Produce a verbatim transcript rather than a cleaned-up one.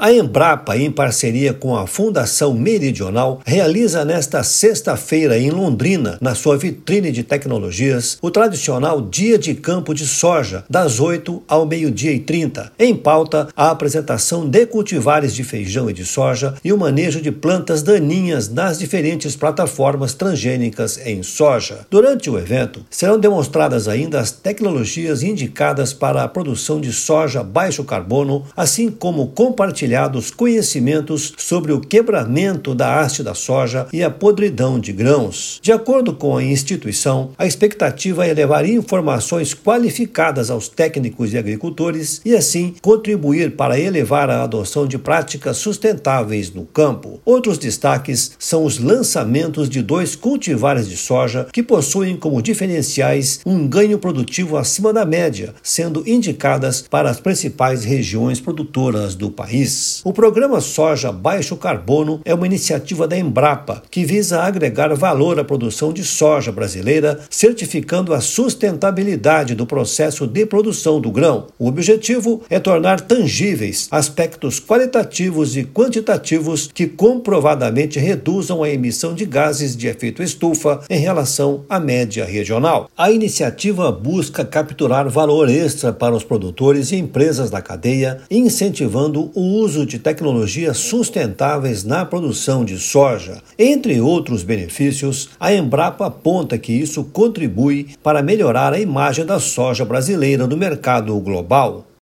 A Embrapa, em parceria com a Fundação Meridional, realiza nesta sexta-feira em Londrina, na sua vitrine de tecnologias, o tradicional Dia de Campo de Soja, das oito ao meio-dia e trinta. Em pauta, a apresentação de cultivares de feijão e de soja e o manejo de plantas daninhas nas diferentes plataformas transgênicas em soja. Durante o evento, serão demonstradas ainda as tecnologias indicadas para a produção de soja baixo carbono, assim como compartilhados conhecimentos sobre o quebramento da haste da soja e a podridão de grãos. De acordo com a instituição, a expectativa é levar informações qualificadas aos técnicos e agricultores e, assim, contribuir para elevar a adoção de práticas sustentáveis no campo. Outros destaques são os lançamentos de dois cultivares de soja que possuem como diferenciais um ganho produtivo acima da média, sendo indicadas para as principais regiões produtoras do país. O programa Soja Baixo Carbono é uma iniciativa da Embrapa que visa agregar valor à produção de soja brasileira, certificando a sustentabilidade do processo de produção do grão. O objetivo é tornar tangíveis aspectos qualitativos e quantitativos que comprovadamente reduzam a emissão de gases de efeito estufa em relação à média regional. A iniciativa busca capturar valor extra para os produtores e empresas da cadeia, incentivando o uso de tecnologias sustentáveis na produção de soja. Entre outros benefícios, a Embrapa aponta que isso contribui para melhorar a imagem da soja brasileira no mercado global.